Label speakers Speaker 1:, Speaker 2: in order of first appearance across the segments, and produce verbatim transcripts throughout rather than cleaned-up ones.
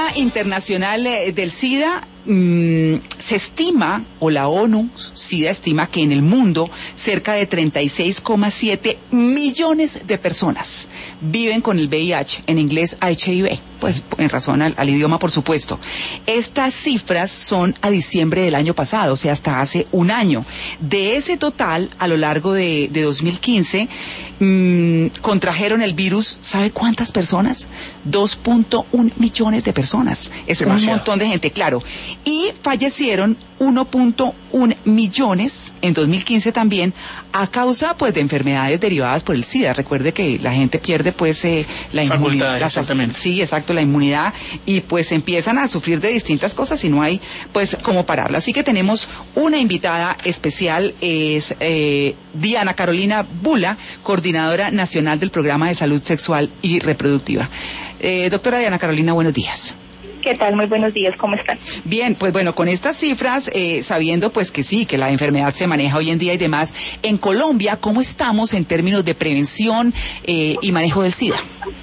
Speaker 1: Día Internacional del SIDA. Mm, se estima, o la ONU SIDA estima, que en el mundo cerca de treinta y seis coma siete millones de personas viven con el V I H, en inglés H I V, pues en razón al, al idioma, por supuesto. Estas cifras son a diciembre del año pasado, o sea, hasta hace un año. De ese total, a lo largo de, de dos mil quince, mmm, contrajeron el virus, ¿sabe cuántas personas? dos punto uno millones de personas. Es un montón de gente, claro. Y fallecieron uno punto uno millones en dos mil quince también a causa pues de enfermedades derivadas por el SIDA. Recuerde que la gente pierde pues eh, la inmunidad.
Speaker 2: Exactamente.
Speaker 1: Sí, exacto, la inmunidad, y pues empiezan a sufrir de distintas cosas y no hay pues cómo pararla. Así que tenemos una invitada especial, es eh, Diana Carolina Bula, coordinadora nacional del Programa de Salud Sexual y Reproductiva. Eh, doctora Diana Carolina, buenos días.
Speaker 3: ¿Qué tal? Muy buenos días, ¿cómo están?
Speaker 1: Bien, pues bueno, con estas cifras, eh, sabiendo pues que sí, que la enfermedad se maneja hoy en día y demás, en Colombia, ¿cómo estamos en términos de prevención eh, y manejo del SIDA?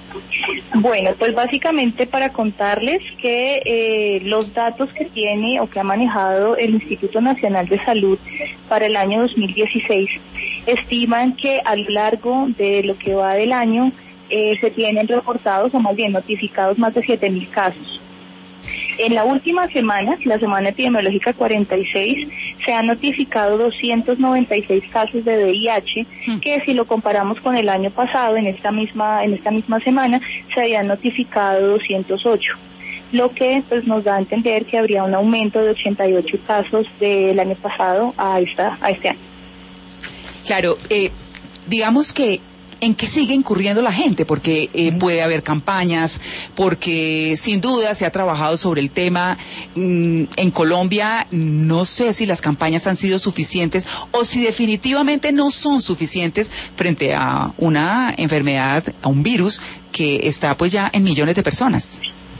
Speaker 3: Bueno, pues básicamente para contarles que eh, los datos que tiene o que ha manejado el Instituto Nacional de Salud para el año dos mil dieciséis estiman que a lo largo de lo que va del año eh, se tienen reportados o más bien notificados más de siete mil casos. En la última semana, la semana epidemiológica cuarenta y seis, se han notificado doscientos noventa y seis casos de V I H, que si lo comparamos con el año pasado, en esta misma en esta misma semana, se habían notificado doscientos ocho, lo que pues nos da a entender que habría un aumento de ochenta y ocho casos del año pasado a esta a este año.
Speaker 1: Claro, eh, digamos que ¿en qué sigue incurriendo la gente? Porque eh, puede haber campañas, porque sin duda se ha trabajado sobre el tema. Mm, en Colombia no sé si las campañas han sido suficientes o si definitivamente no son suficientes frente a una enfermedad, a un virus que está pues ya en millones de personas.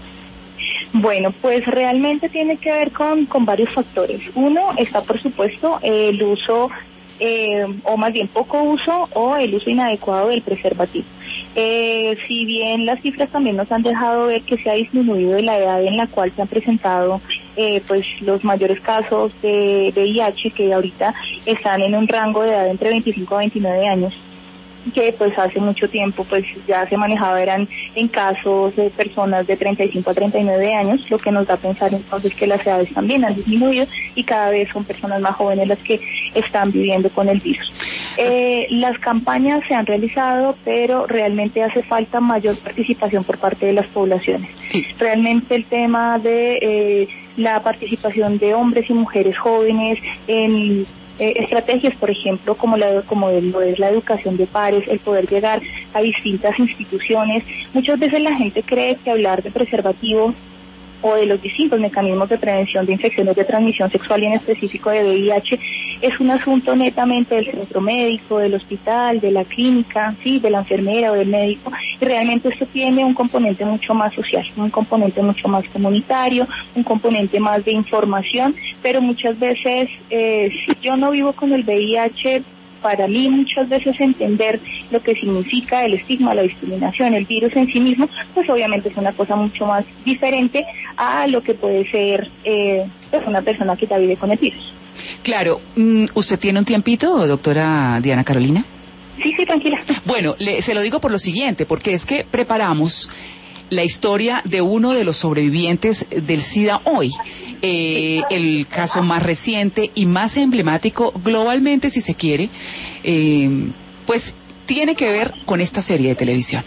Speaker 3: Bueno, pues realmente tiene que ver con, con varios factores. Uno está, por supuesto, el uso Eh, o más bien poco uso o el uso inadecuado del preservativo. Eh, si bien las cifras también nos han dejado ver que se ha disminuido la edad en la cual se han presentado eh, pues los mayores casos de V I H, que ahorita están en un rango de edad entre veinticinco a veintinueve años, que pues hace mucho tiempo pues ya se manejaba, eran en casos de personas de treinta y cinco a treinta y nueve años, lo que nos da a pensar entonces que las edades también han disminuido y cada vez son personas más jóvenes las que están viviendo con el virus. Eh, las campañas se han realizado, pero realmente hace falta mayor participación por parte de las poblaciones. Sí. Realmente el tema de eh, la participación de hombres y mujeres jóvenes en Eh, estrategias, por ejemplo, como la como lo es la educación de pares, el poder llegar a distintas instituciones. Muchas veces la gente cree que hablar de preservativo o de los distintos mecanismos de prevención de infecciones de transmisión sexual y en específico de V I H es un asunto netamente del centro médico, del hospital, de la clínica, sí, de la enfermera o del médico, y realmente esto tiene un componente mucho más social, un componente mucho más comunitario, un componente más de información, pero muchas veces eh, si yo no vivo con el V I H, para mí muchas veces entender lo que significa el estigma, la discriminación, el virus en sí mismo, pues obviamente es una cosa mucho más diferente a lo que puede ser eh, pues una persona que ya vive con el virus.
Speaker 1: Claro, ¿usted tiene un tiempito, doctora Diana Carolina?
Speaker 3: Sí, sí, tranquila.
Speaker 1: Bueno, le, se lo digo por lo siguiente, porque es que preparamos la historia de uno de los sobrevivientes del SIDA hoy, eh, el caso más reciente y más emblemático globalmente, si se quiere, eh, pues tiene que ver con esta serie de televisión.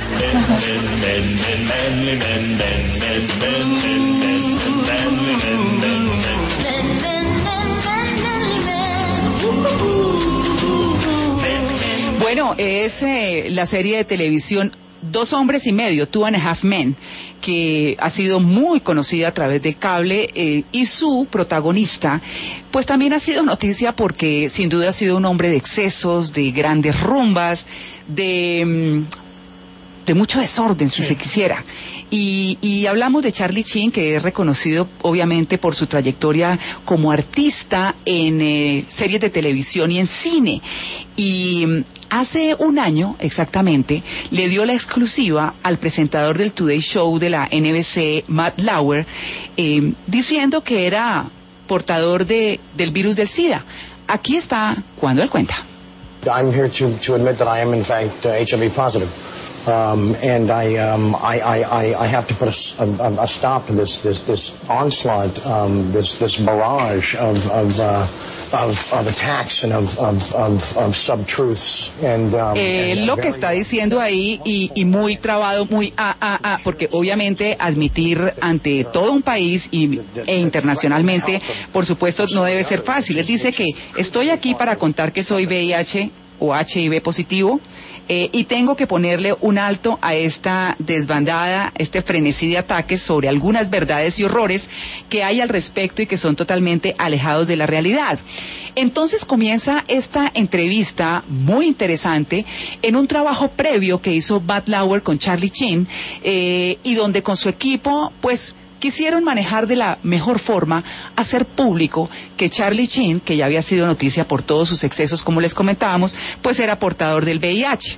Speaker 1: Bueno, es eh, la serie de televisión Dos hombres y medio, Two and a Half Men, que ha sido muy conocida a través del cable, eh, y su protagonista pues también ha sido noticia porque sin duda ha sido un hombre de excesos, de grandes rumbas, de, de mucho desorden, si sí. se quisiera. Y, y hablamos de Charlie Sheen, que es reconocido obviamente por su trayectoria como artista en eh, series de televisión y en cine. Y hace un año exactamente le dio la exclusiva al presentador del Today Show de la N B C, Matt Lauer, eh, diciendo que era portador de, del virus del SIDA. Aquí está cuando él cuenta.
Speaker 2: I'm here to, to admit that I am in fact uh, H I V positive. Um, and I, um, I, I, I have to put a, a, a stop to this, this, this onslaught, um, this, this barrage of, of, uh, of, of attacks and of, of, of, of sub-truths. And, um,
Speaker 1: eh,
Speaker 2: and
Speaker 1: lo que está diciendo ahí y, y muy trabado, muy ah, ah, ah, porque obviamente admitir ante todo un país y, e internacionalmente, por supuesto, no debe ser fácil. Él dice que estoy aquí para contar que soy V I H o H I V positivo. Eh, y tengo que ponerle un alto a esta desbandada, este frenesí de ataques sobre algunas verdades y horrores que hay al respecto y que son totalmente alejados de la realidad. Entonces comienza esta entrevista muy interesante en un trabajo previo que hizo Matt Lauer con Charlie Sheen, eh, y donde con su equipo, pues, quisieron manejar de la mejor forma, hacer público que Charlie Sheen, que ya había sido noticia por todos sus excesos, como les comentábamos, pues era portador del V I H.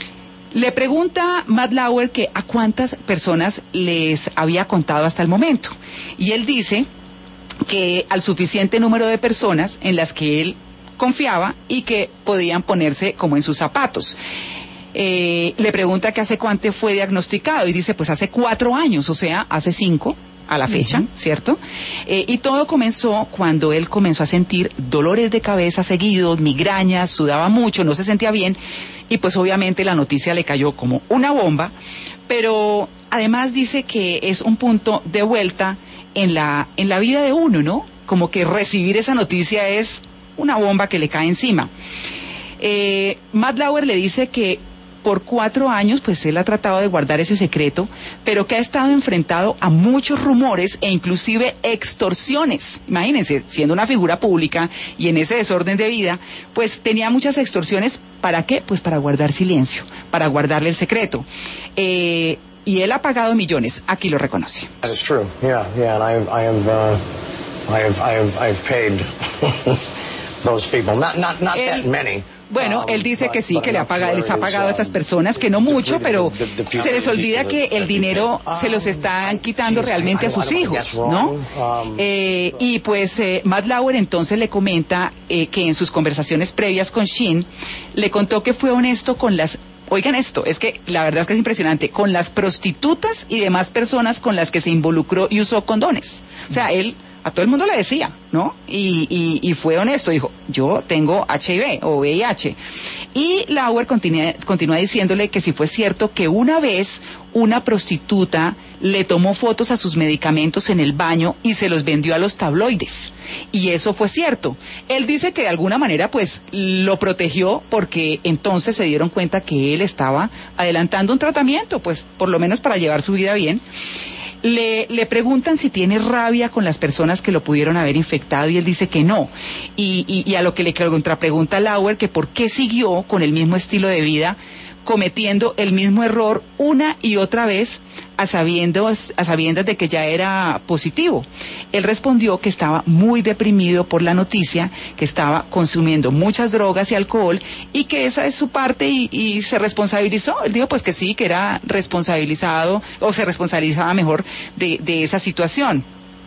Speaker 1: Le pregunta Matt Lauer que a cuántas personas les había contado hasta el momento. Y él dice que al suficiente número de personas en las que él confiaba y que podían ponerse como en sus zapatos. Eh, le pregunta que hace cuánto fue diagnosticado y dice pues hace cuatro años, o sea, hace cinco a la fecha, uh-huh. ¿Cierto? Eh, y todo comenzó cuando él comenzó a sentir dolores de cabeza seguidos, migrañas, sudaba mucho, no se sentía bien y pues obviamente la noticia le cayó como una bomba, pero además dice que es un punto de vuelta en la, en la vida de uno, ¿no? Como que recibir esa noticia es una bomba que le cae encima. Eh, Matt Lauer le dice que por cuatro años, pues él ha tratado de guardar ese secreto, pero que ha estado enfrentado a muchos rumores e inclusive extorsiones. Imagínense, siendo una figura pública y en ese desorden de vida, pues tenía muchas extorsiones. ¿Para qué? Pues para guardar silencio, para guardarle el secreto. Eh, y él ha pagado millones. Aquí lo reconoce.
Speaker 2: That is true. Yeah, yeah, and I have, I have, uh, I have, I have, I have paid those people. Not, not, not that many.
Speaker 1: Bueno, él dice que sí, que le ha pagado, les ha pagado a esas personas, que no mucho, pero se les olvida que el dinero se los están quitando realmente a sus hijos, ¿no? Eh, y pues eh, Matt Lauer entonces le comenta eh, que en sus conversaciones previas con Sheen, le contó que fue honesto con las... Oigan esto, es que la verdad es que es impresionante, con las prostitutas y demás personas con las que se involucró y usó condones. O sea, él... a todo el mundo le decía, ¿no? Y, y, y fue honesto, dijo, yo tengo H I V o V I H. Y Lauer continúa, continúa diciéndole que si fue cierto que una vez una prostituta le tomó fotos a sus medicamentos en el baño y se los vendió a los tabloides. Y eso fue cierto. Él dice que de alguna manera pues lo protegió porque entonces se dieron cuenta que él estaba adelantando un tratamiento, pues por lo menos para llevar su vida bien. Le, le preguntan si tiene rabia con las personas que lo pudieron haber infectado y él dice que no. Y, y, y a lo que le contrapregunta Lauer que por qué siguió con el mismo estilo de vida, cometiendo el mismo error una y otra vez a sabiendas, a sabiendas de que ya era positivo. Él respondió que estaba muy deprimido por la noticia, que estaba consumiendo muchas drogas y alcohol y que esa es su parte y, y se responsabilizó. Él dijo pues que sí, que era responsabilizado o se responsabilizaba mejor de, de esa situación.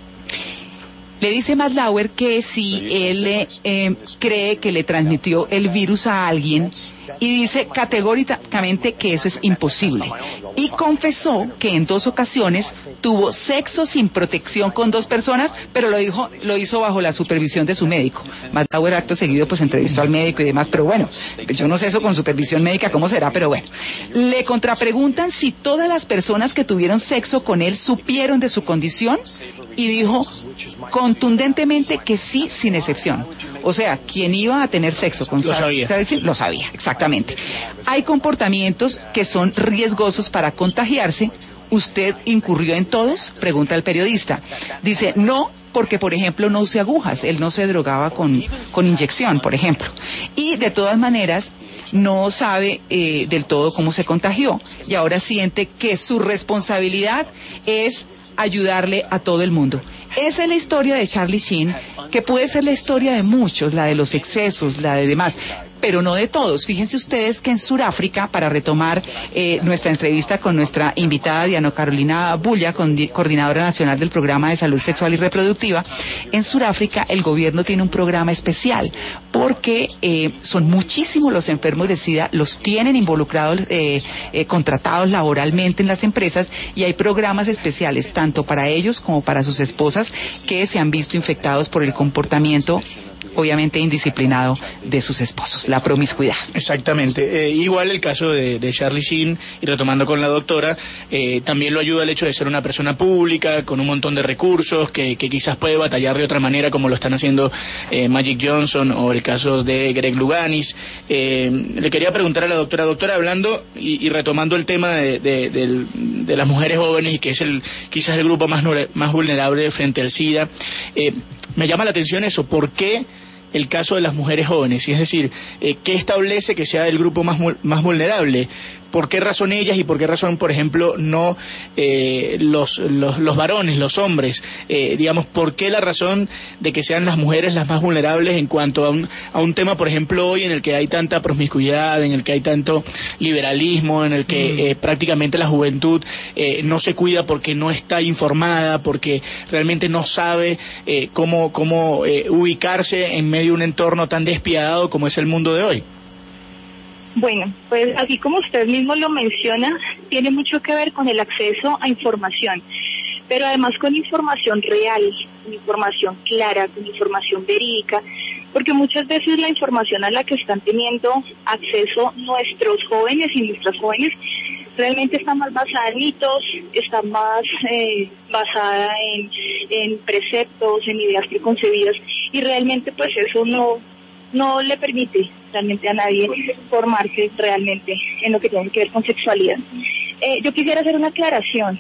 Speaker 1: Le dice Matt Lauer que si él eh, eh, cree que le transmitió el virus a alguien y dice categóricamente que eso es imposible. Y confesó que en dos ocasiones tuvo sexo sin protección con dos personas, pero lo dijo, lo hizo bajo la supervisión de su médico. Matt Lauer acto seguido pues entrevistó al médico y demás, pero bueno, yo no sé eso con supervisión médica cómo será, pero bueno. Le contrapreguntan si todas las personas que tuvieron sexo con él supieron de su condición y dijo contundentemente que sí, sin excepción. O sea, quien iba a tener sexo con
Speaker 4: lo sabía.
Speaker 1: Lo sabía, exactamente. Hay comportamientos que son riesgosos para contagiarse. ¿Usted incurrió en todos?, pregunta el periodista. Dice, no, porque por ejemplo no use agujas, él no se drogaba con, con inyección, por ejemplo. Y de todas maneras no sabe eh, del todo cómo se contagió y ahora siente que su responsabilidad es ayudarle a todo el mundo. Esa es la historia de Charlie Sheen, que puede ser la historia de muchos, la de los excesos, la de demás. pero no de todos. Fíjense ustedes que en Sudáfrica, para retomar eh, nuestra entrevista con nuestra invitada Diana Carolina Bulla, coordinadora nacional del Programa de Salud Sexual y Reproductiva, en Sudáfrica el gobierno tiene un programa especial porque eh, son muchísimos los enfermos de SIDA, los tienen involucrados, eh, eh, contratados laboralmente en las empresas, y hay programas especiales tanto para ellos como para sus esposas que se han visto infectados por el comportamiento obviamente indisciplinado de sus esposos, la promiscuidad.
Speaker 4: Exactamente. Eh, igual el caso de, de Charlie Sheen, y retomando con la doctora, eh, también lo ayuda el hecho de ser una persona pública, con un montón de recursos, que, que quizás puede batallar de otra manera, como lo están haciendo eh, Magic Johnson o el caso de Greg Louganis. Eh, le quería preguntar a la doctora, doctora, hablando y, y retomando el tema de, de, de, de las mujeres jóvenes, y que es el quizás el grupo más, más vulnerable frente al SIDA, eh, me llama la atención eso, ¿por qué el caso de las mujeres jóvenes? Y es decir, eh, ¿qué establece que sea el grupo más, más vulnerable? ¿Por qué razón ellas y por qué razón, por ejemplo, no eh, los, los, los varones, los hombres? Eh, digamos, ¿por qué la razón de que sean las mujeres las más vulnerables en cuanto a un, a un tema, por ejemplo, hoy en el que hay tanta promiscuidad, en el que hay tanto liberalismo, en el que mm. eh, prácticamente la juventud eh, no se cuida porque no está informada, porque realmente no sabe eh, cómo, cómo eh, ubicarse en medio de un entorno tan despiadado como es el mundo de hoy?
Speaker 3: Bueno, pues así como usted mismo lo menciona, tiene mucho que ver con el acceso a información, pero además con información real, con información clara, con información verídica, porque muchas veces la información a la que están teniendo acceso nuestros jóvenes y nuestras jóvenes realmente está más basada en mitos, está más eh, basada en, en preceptos, en ideas preconcebidas, y realmente pues eso no no le permite realmente a nadie formarse realmente en lo que tiene que ver con sexualidad. Eh, yo quisiera hacer una aclaración.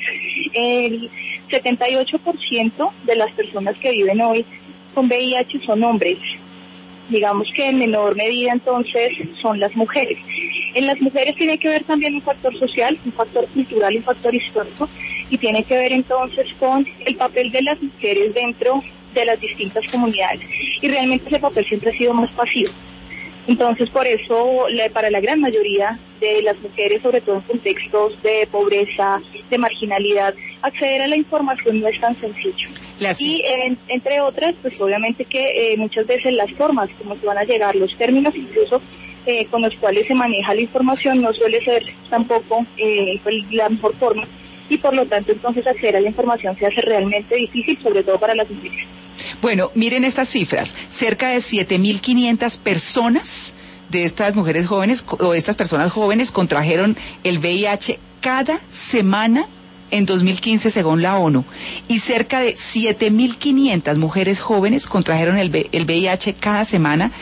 Speaker 3: El setenta y ocho por ciento de las personas que viven hoy con V I H son hombres. Digamos que en menor medida entonces son las mujeres. En las mujeres tiene que ver también un factor social, un factor cultural, un factor histórico, y tiene que ver entonces con el papel de las mujeres dentro de las distintas comunidades, y realmente ese papel siempre ha sido más pasivo. Entonces, por eso, para la gran mayoría de las mujeres, sobre todo en contextos de pobreza, de marginalidad, acceder a la información no es tan sencillo. Las... Y en, entre otras, pues obviamente que eh, muchas veces las formas como se van a llegar, los términos incluso eh, con los cuales se maneja la información no suele ser tampoco eh, la mejor forma, y por lo tanto entonces acceder a la información se hace realmente difícil, sobre todo para las mujeres.
Speaker 1: Bueno, miren estas cifras, cerca de siete mil quinientas personas de estas mujeres jóvenes o estas personas jóvenes contrajeron el V I H cada semana en dos mil quince según la ONU, y cerca de siete mil quinientas mujeres jóvenes contrajeron el, el V I H cada semana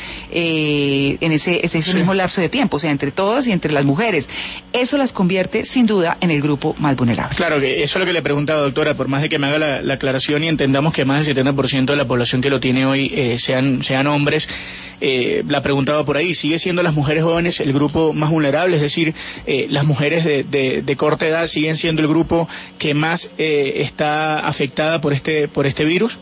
Speaker 1: eh, en ese, ese sí. mismo lapso de tiempo, o sea, entre todas y entre las mujeres. Eso las convierte sin duda en el grupo más vulnerable.
Speaker 4: Claro, que eso es lo que le preguntaba, doctora, por más de que me haga la, la aclaración y entendamos que más del setenta por ciento de la población que lo tiene hoy eh, sean, sean hombres, eh, la preguntaba por ahí, ¿sigue siendo las mujeres jóvenes el grupo más vulnerable? Es decir, eh, las mujeres de, de, de corta edad siguen siendo el grupo que más eh, está afectada por este por este virus.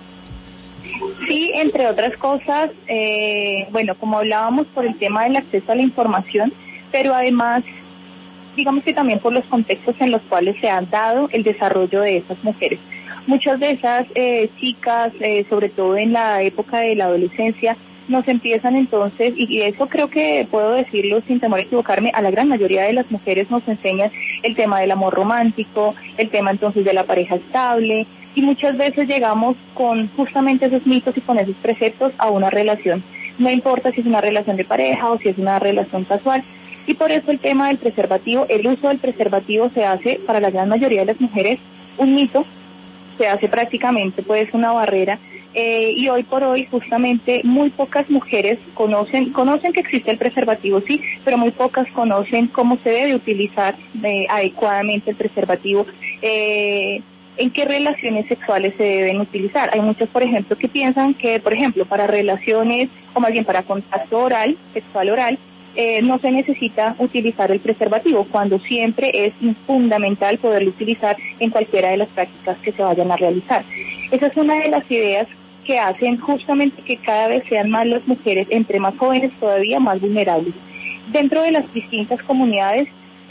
Speaker 3: Sí, entre otras cosas, eh, bueno, como hablábamos por el tema del acceso a la información, pero además, digamos que también por los contextos en los cuales se ha dado el desarrollo de esas mujeres. Muchas de esas eh, chicas, eh, sobre todo en la época de la adolescencia, nos empiezan entonces, y eso creo que puedo decirlo sin temor a equivocarme, a la gran mayoría de las mujeres nos enseñan el tema del amor romántico, el tema entonces de la pareja estable, y muchas veces llegamos con justamente esos mitos y con esos preceptos a una relación. No importa si es una relación de pareja o si es una relación casual, y por eso el tema del preservativo, el uso del preservativo se hace para la gran mayoría de las mujeres un mito, se hace prácticamente pues una barrera. Eh, y hoy por hoy justamente muy pocas mujeres conocen conocen que existe el preservativo, sí, pero muy pocas conocen cómo se debe utilizar eh, adecuadamente el preservativo, eh, en qué relaciones sexuales se deben utilizar. Hay muchos, por ejemplo, que piensan que, por ejemplo, para relaciones, o más bien para contacto oral, sexual oral, eh, no se necesita utilizar el preservativo, cuando siempre es fundamental poderlo utilizar en cualquiera de las prácticas que se vayan a realizar. Esa es una de las ideas que hacen justamente que cada vez sean más las mujeres, entre más jóvenes todavía, más vulnerables. Dentro de las distintas comunidades,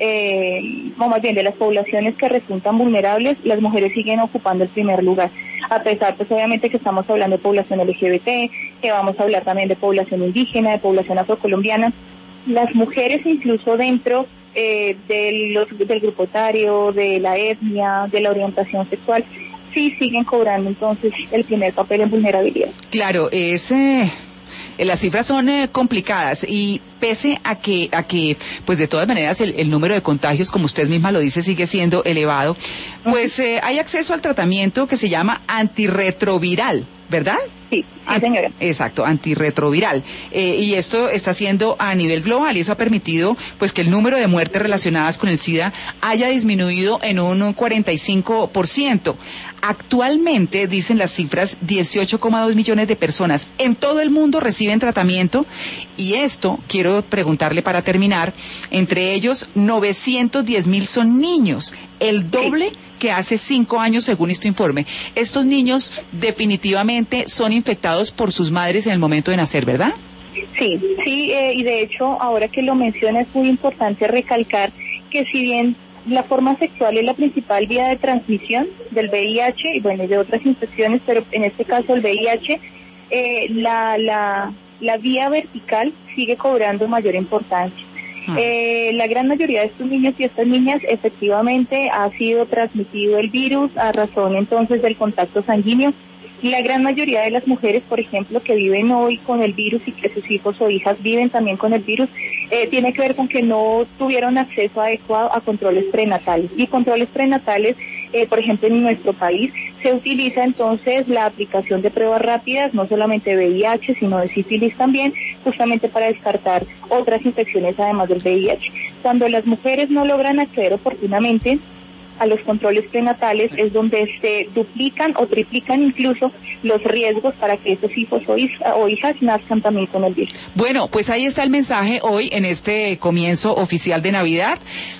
Speaker 3: eh, o más bien de las poblaciones que resultan vulnerables, las mujeres siguen ocupando el primer lugar. A pesar, pues obviamente que estamos hablando de población L G B T, que vamos a hablar también de población indígena, de población afrocolombiana, las mujeres incluso dentro eh, de los, del grupo etario, de la etnia, de la orientación sexual, sí siguen cobrando entonces el primer papel en vulnerabilidad.
Speaker 1: Claro, es... Eh... Las cifras son eh, complicadas y pese a que, a que, pues de todas maneras el, el número de contagios, como usted misma lo dice, sigue siendo elevado, pues eh, hay acceso al tratamiento que se llama antirretroviral, ¿verdad?
Speaker 3: Sí, sí señora.
Speaker 1: Exacto, antirretroviral. Eh, y esto está siendo a nivel global y eso ha permitido pues que el número de muertes relacionadas con el SIDA haya disminuido en un cuarenta y cinco por ciento. Actualmente, dicen las cifras, dieciocho coma dos millones de personas en todo el mundo reciben tratamiento y esto, quiero preguntarle para terminar, entre ellos novecientos diez mil son niños, el doble sí. que hace cinco años según este informe. Estos niños definitivamente son infectados por sus madres en el momento de nacer, ¿verdad?
Speaker 3: Sí, sí, eh, y de hecho, ahora que lo menciona, es muy importante recalcar que si bien la forma sexual es la principal vía de transmisión del V I H y bueno, de otras infecciones, pero en este caso el V I H, eh, la, la, la vía vertical sigue cobrando mayor importancia. Ah. Eh, la gran mayoría de estos niños y estas niñas efectivamente ha sido transmitido el virus a razón entonces del contacto sanguíneo. La gran mayoría de las mujeres, por ejemplo, que viven hoy con el virus y que sus hijos o hijas viven también con el virus, eh, tiene que ver con que no tuvieron acceso adecuado a controles prenatales. Y controles prenatales, eh, por ejemplo, en nuestro país, se utiliza entonces la aplicación de pruebas rápidas, no solamente V I H, sino de sífilis también, justamente para descartar otras infecciones además del V I H. Cuando las mujeres no logran acceder oportunamente a los controles prenatales es donde se duplican o triplican incluso los riesgos para que estos hijos o, hija, o hijas nazcan también con el virus.
Speaker 1: Bueno, pues ahí está el mensaje hoy en este comienzo oficial de Navidad.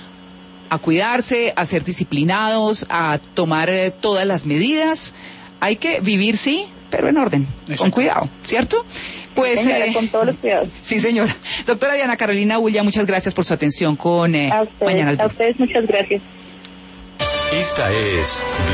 Speaker 1: A cuidarse, a ser disciplinados, a tomar eh, todas las medidas. Hay que vivir, sí, pero en orden, Exacto. con cuidado, ¿cierto? Pues,
Speaker 3: sí, señora, eh, con todos los cuidados.
Speaker 1: Sí, señora. Doctora Diana Carolina Ulla, muchas gracias por su atención con eh,
Speaker 3: a ustedes,
Speaker 1: Mañana al Blue.
Speaker 3: A ustedes muchas gracias.
Speaker 5: Esta es